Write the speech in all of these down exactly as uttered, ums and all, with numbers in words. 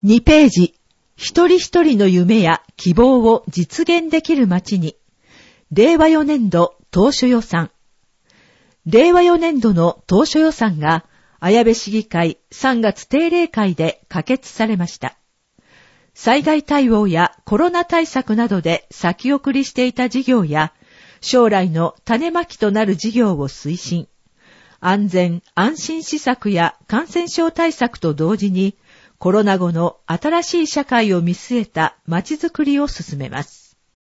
にページ、一人一人の夢や希望を実現できる街に、れいわよねんど当初予算。れいわよねんどの当初予算が、綾部市議会さんがつ定例会で可決されました。災害対応やコロナ対策などで先送りしていた事業や、将来の種まきとなる事業を推進。安全・安心施策や感染症対策と同時に、コロナ後の新しい社会を見据えた街づくりを進めます。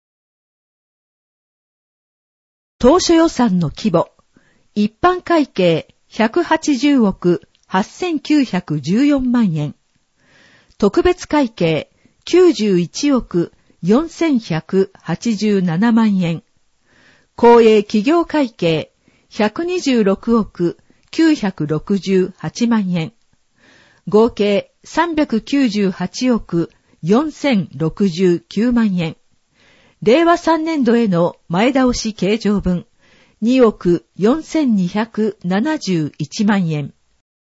当初予算の規模、一般会計ひゃくはちじゅうおくはっせんきゅうひゃくじゅうよんまんえん、特別会計きゅうじゅういちおくよんせんひゃくはちじゅうななまんえん、公営企業会計ひゃくにじゅうろくおくきゅうひゃくろくじゅうはちまんえん、合計さんびゃくきゅうじゅうはちおくよんせんろくじゅうきゅうまんえん、れいわさんねんどへの前倒し計上分におくよんせんにひゃくななじゅういちまんえん。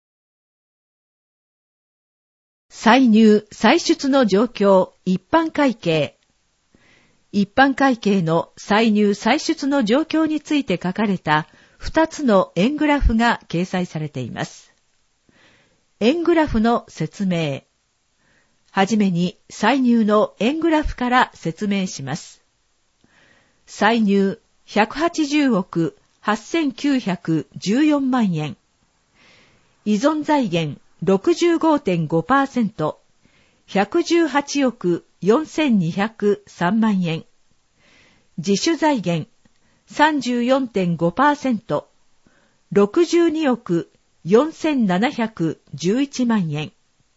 歳入・歳出の状況一般会計。一般会計の歳入・歳出の状況について書かれたふたつの円グラフが掲載されています。円グラフの説明。はじめに歳入の円グラフから説明します。歳入ひゃくはちじゅうおくはっせんきゅうひゃくじゅうよんまんえん。依存財源 ろくじゅうごてんごパーセント、ひゃくじゅうはちおくよんせんにひゃくさんまんえん。自主財源 さんじゅうよんてんごパーセント、ろくじゅうにおくよんせんななひゃくじゅういちまんえん。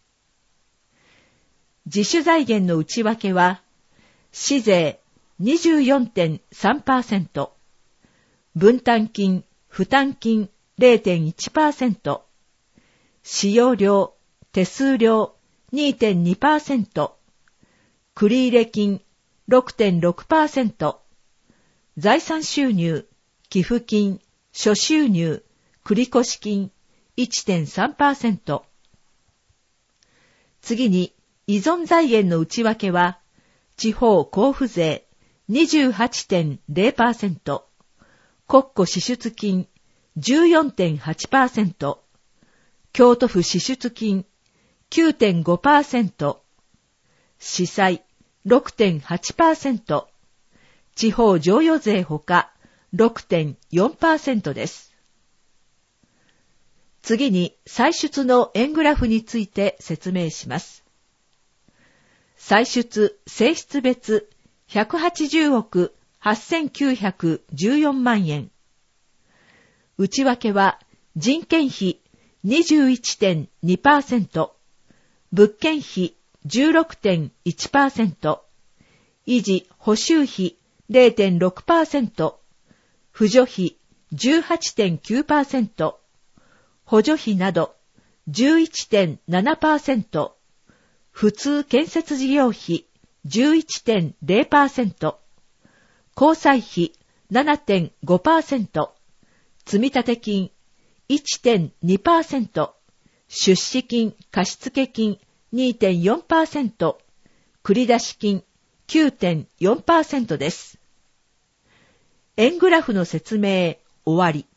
自主財源の内訳は、市税 にじゅうよんてんさんパーセント、分担金・負担金 れいてんいちパーセント、使用料・手数料 にてんにパーセント、繰入金 ろくてんろくパーセント、財産収入、寄付金、諸収入、繰越金 いってんさんパーセント。次に、依存財源の内訳は、地方交付税 にじゅうはちてんれいパーセント、国庫支出金 じゅうよんてんはちパーセント、京都府支出金 きゅうてんごパーセント、市債 ろくてんはちパーセント、地方譲与税ほか ろくてんよんパーセント です。次に歳出の円グラフについて説明します。歳出・性質別ひゃくはちじゅうおくはっせんきゅうひゃくじゅうよんまんえん。内訳は人件費 にじゅういってんにパーセント、物件費 じゅうろくてんいちパーセント、維持・補修費 れいてんろくパーセント、扶助費 じゅうはちてんきゅうパーセント、補助費など じゅういってんななパーセント、普通建設事業費 じゅういってんれいパーセント、交際費 ななてんごパーセント、積立金 いってんにパーセント、出資金・貸付金 にてんよんパーセント、繰出金 きゅうてんよんパーセント です。円グラフの説明終わり。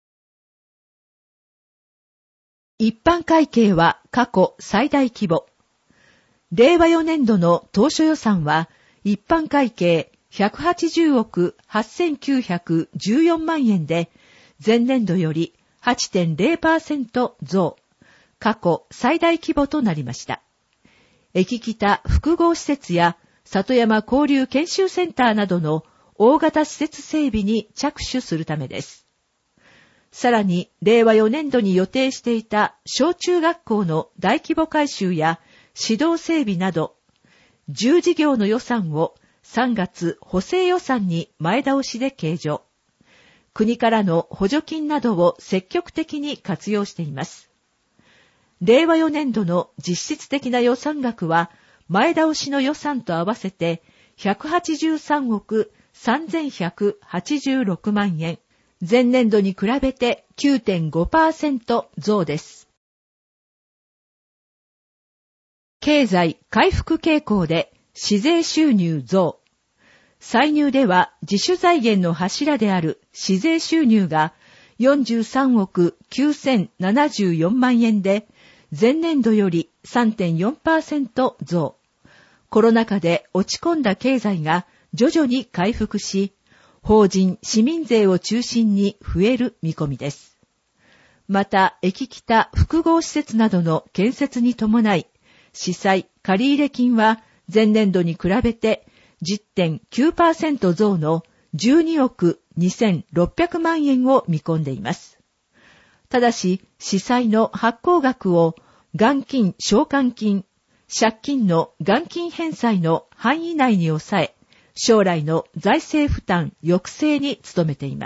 一般会計は過去最大規模。れいわよねんどの当初予算は一般会計ひゃくはちじゅうおくはっせんきゅうひゃくじゅうよんまんえんで前年度より はちてんれいパーセント 増、過去最大規模となりました。駅北複合施設や里山交流研修センターなどの大型施設整備に着手するためです。さらに、れいわよねんどに予定していた小中学校の大規模改修や指導整備など、じゅう事業の予算をさんがつ補正予算に前倒しで計上。国からの補助金などを積極的に活用しています。れいわよねんどの実質的な予算額は、前倒しの予算と合わせてひゃくはちじゅうさんおくさんぜんひゃくはちじゅうろくまんえん、前年度に比べて きゅうてんごパーセント 増です。 経済回復傾向で市税収入増。歳入では自主財源の柱である市税収入がよんじゅうさんおくきゅうせんななじゅうよんまんえんで前年度より さんてんよんパーセント 増。コロナ禍で落ち込んだ経済が徐々に回復し、法人・市民税を中心に増える見込みです。また、駅北複合施設などの建設に伴い、市債借入金は前年度に比べて じゅってんきゅうパーセント 増のじゅうにおくにせんろっぴゃくまんえんを見込んでいます。ただし、市債の発行額を元金償還金、借金の元金返済の範囲内に抑え、将来の財政負担抑制に努めています。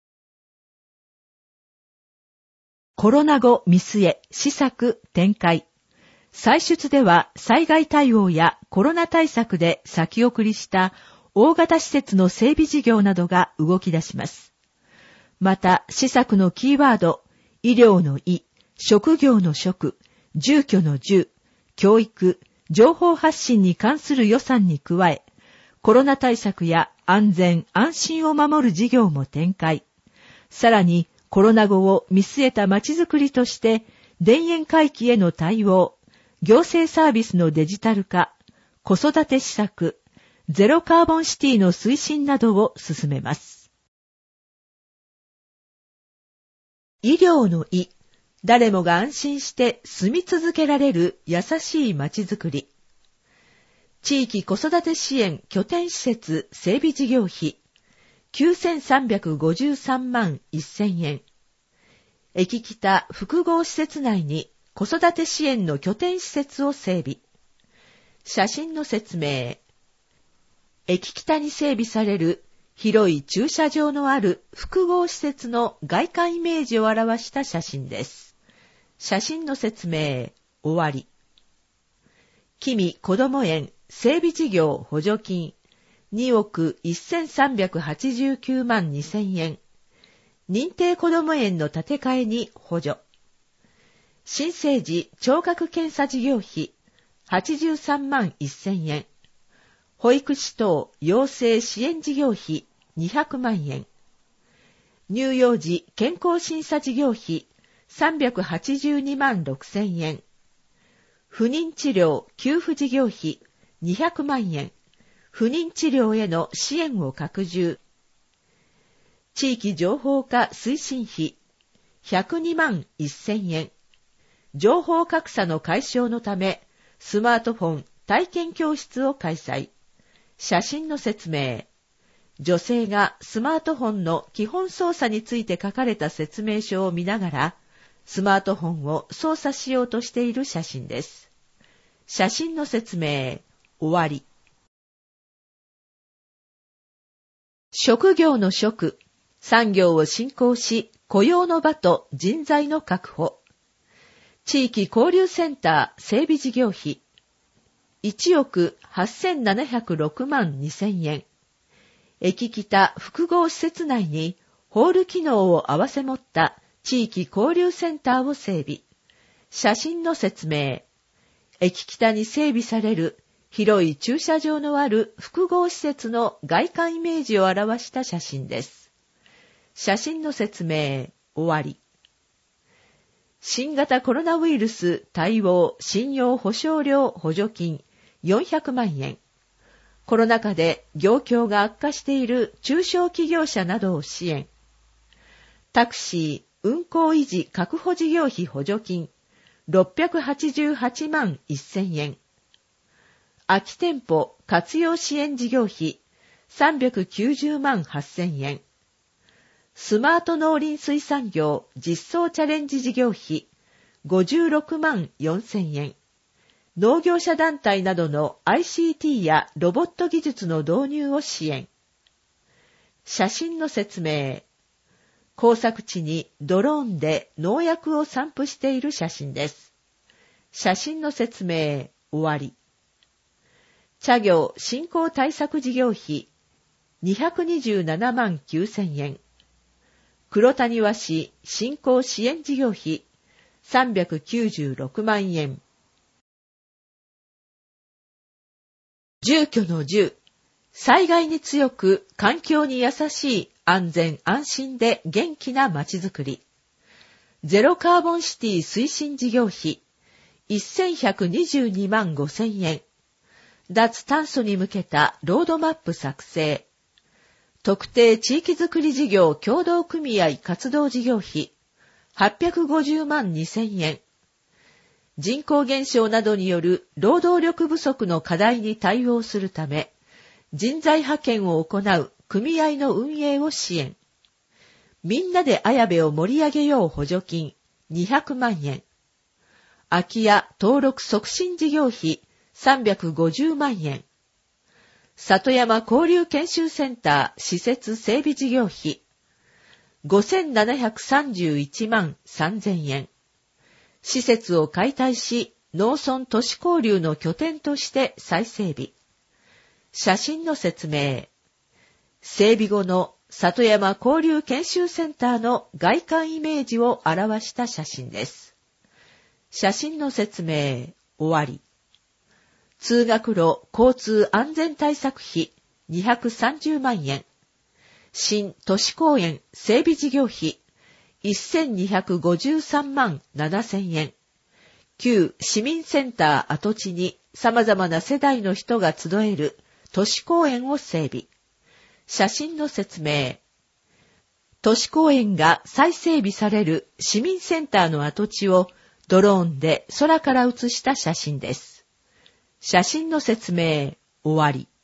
コロナ後見据え、施策展開。歳出では災害対応やコロナ対策で先送りした大型施設の整備事業などが動き出します。また、施策のキーワード、医療の医、職業の職、住居の住、教育、情報発信に関する予算に加え、コロナ対策や安全・安心を守る事業も展開。さらに、コロナ後を見据えたまちづくりとして、田園回帰への対応、行政サービスのデジタル化、子育て施策、ゼロカーボンシティの推進などを進めます。医療の医、誰もが安心して住み続けられる優しいまちづくり。地域子育て支援拠点施設整備事業費きゅうせんさんびゃくごじゅうさんまんせんえん。駅北複合施設内に子育て支援の拠点施設を整備。写真の説明。駅北に整備される広い駐車場のある複合施設の外観イメージを表した写真です。写真の説明。終わり。君こども園整備事業補助金におくせんさんびゃくはちじゅうきゅうまんにせんえん。認定こども園の建て替えに補助。新生児聴覚検査事業費はちじゅうさんまんせんえん。保育士等養成支援事業費にひゃくまんえん。乳幼児健康審査事業費さんびゃくはちじゅうにまんろくせんえん。不妊治療給付事業費にひゃくまんえん。不妊治療への支援を拡充。地域情報化推進費ひゃくにまんせんえん。情報格差の解消のため、スマートフォン体験教室を開催。写真の説明。女性がスマートフォンの基本操作について書かれた説明書を見ながら、スマートフォンを操作しようとしている写真です。写真の説明。終わり。職業の職、産業を振興し、雇用の場と人材の確保。地域交流センター整備事業費いちおくはっせんななひゃくろくまんにせんえん。駅北複合施設内にホール機能を併せ持った地域交流センターを整備。写真の説明。駅北に整備される広い駐車場のある複合施設の外観イメージを表した写真です。写真の説明。終わり。新型コロナウイルス対応信用保証料補助金よんひゃくまんえん。コロナ禍で業況が悪化している中小企業者などを支援。タクシー運行維持確保事業費補助金ろっぴゃくはちじゅうはちまんせんえん。空き店舗活用支援事業費さんびゃくきゅうじゅうまんはっせんえん。スマート農林水産業実装チャレンジ事業費ごじゅうろくまんよんせんえん。農業者団体などの アイシーティー やロボット技術の導入を支援。写真の説明。耕作地にドローンで農薬を散布している写真です。写真の説明。終わり。茶業振興対策事業費にひゃくにじゅうななまんきゅうせんえん。黒谷和紙振興支援事業費さんびゃくきゅうじゅうろくまんえん。 住居の住、災害に強く環境に優しい安全安心で元気なまちづくり。ゼロカーボンシティ推進事業費せんひゃくにじゅうにまんごせんえん。脱炭素に向けたロードマップ作成。特定地域づくり事業協同組合活動事業費はっぴゃくごじゅうまんにせんえん。人口減少などによる労働力不足の課題に対応するため、人材派遣を行う組合の運営を支援。みんなで綾部を盛り上げよう補助金にひゃくまんえん。空き家登録促進事業費さんびゃくごじゅうまんえん。里山交流研修センター施設整備事業費ごせんななひゃくさんじゅういちまんさんぜんえん。施設を解体し、農村都市交流の拠点として再整備。写真の説明。整備後の里山交流研修センターの外観イメージを表した写真です。写真の説明、終わり。通学路交通安全対策費にひゃくさんじゅうまんえん。新都市公園整備事業費せんにひゃくごじゅうさんまんななせんえん。旧市民センター跡地に様々な世代の人が集える都市公園を整備。写真の説明。都市公園が再整備される市民センターの跡地をドローンで空から写した写真です。写真の説明、終わり。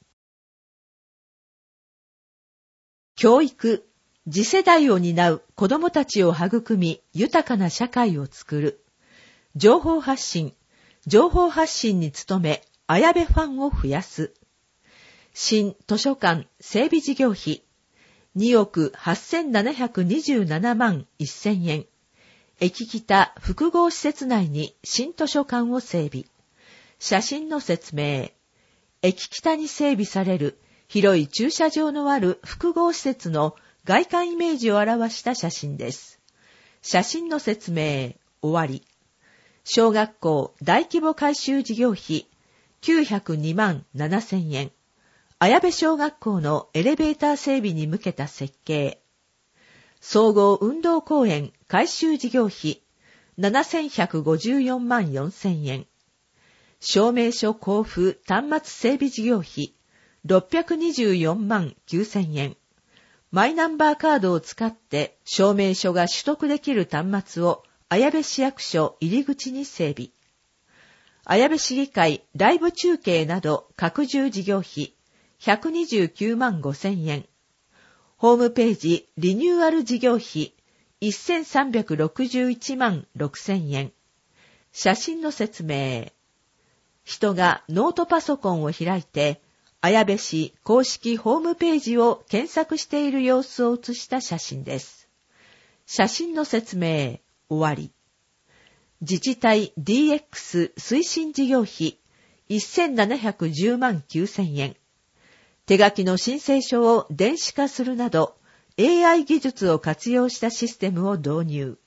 教育。次世代を担う子どもたちを育み、豊かな社会を作る。情報発信。情報発信に努め、綾部ファンを増やす。新図書館整備事業費におくはっせんななひゃくにじゅうななまんせんえん。駅北複合施設内に新図書館を整備。写真の説明。駅北に整備される広い駐車場のある複合施設の外観イメージを表した写真です。写真の説明、終わり。小学校大規模改修事業費きゅうひゃくにまんななせんえん。綾部小学校のエレベーター整備に向けた設計。総合運動公園改修事業費ななせんひゃくごじゅうよんまんよんせんえん。証明書交付端末整備事業費ろっぴゃくにじゅうよんまんきゅうせんえん。マイナンバーカードを使って証明書が取得できる端末を綾部市役所入り口に整備。綾部市議会ライブ中継など拡充事業費ひゃくにじゅうきゅうまんごせんえん。ホームページリニューアル事業費せんさんびゃくろくじゅういちまんろくせんえん。写真の説明。人がノートパソコンを開いて綾部市公式ホームページを検索している様子を写した写真です。写真の説明、終わり。自治体 ディーエックス 推進事業費せんななひゃくじゅうまんきゅうせんえん。手書きの申請書を電子化するなど エーアイ 技術を活用したシステムを導入。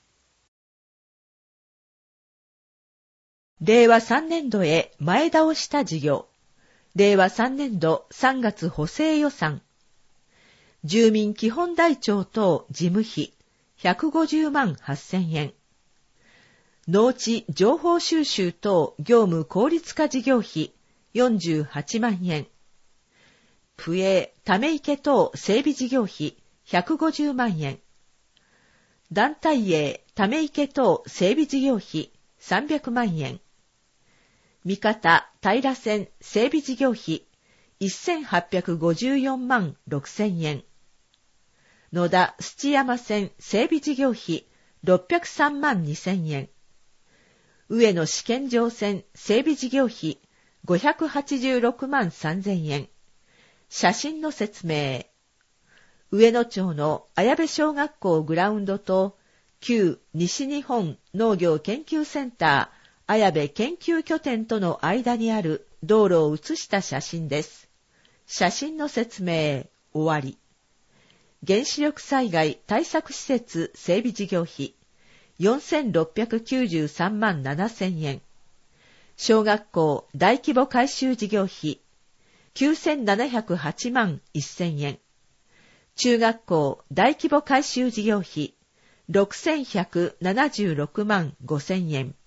れいわさんねんどへ前倒した事業。れいわさんねんどさんがつ補正予算。住民基本台帳等事務費ひゃくごじゅうまんはっせんえん。農地情報収集等業務効率化事業費よんじゅうはちまんえん。府営ため池等整備事業費ひゃくごじゅうまんえん。団体営ため池等整備事業費さんびゃくまんえん。三方平線整備事業費せんはっぴゃくごじゅうよんまんろくせんえん。野田土山線整備事業費ろっぴゃくさんまんにせんえん。上野試験場線整備事業費ごひゃくはちじゅうろくまんさんぜんえん。写真の説明。上野町の綾部小学校グラウンドと旧西日本農業研究センター綾部研究拠点との間にある道路を写した写真です。写真の説明、終わり。原子力災害対策施設整備事業費よんせんろっぴゃくきゅうじゅうさんまんななせんえん。小学校大規模改修事業費きゅうせんななひゃくはちまんせんえん。中学校大規模改修事業費ろくせんひゃくななじゅうろくまんごせんえん。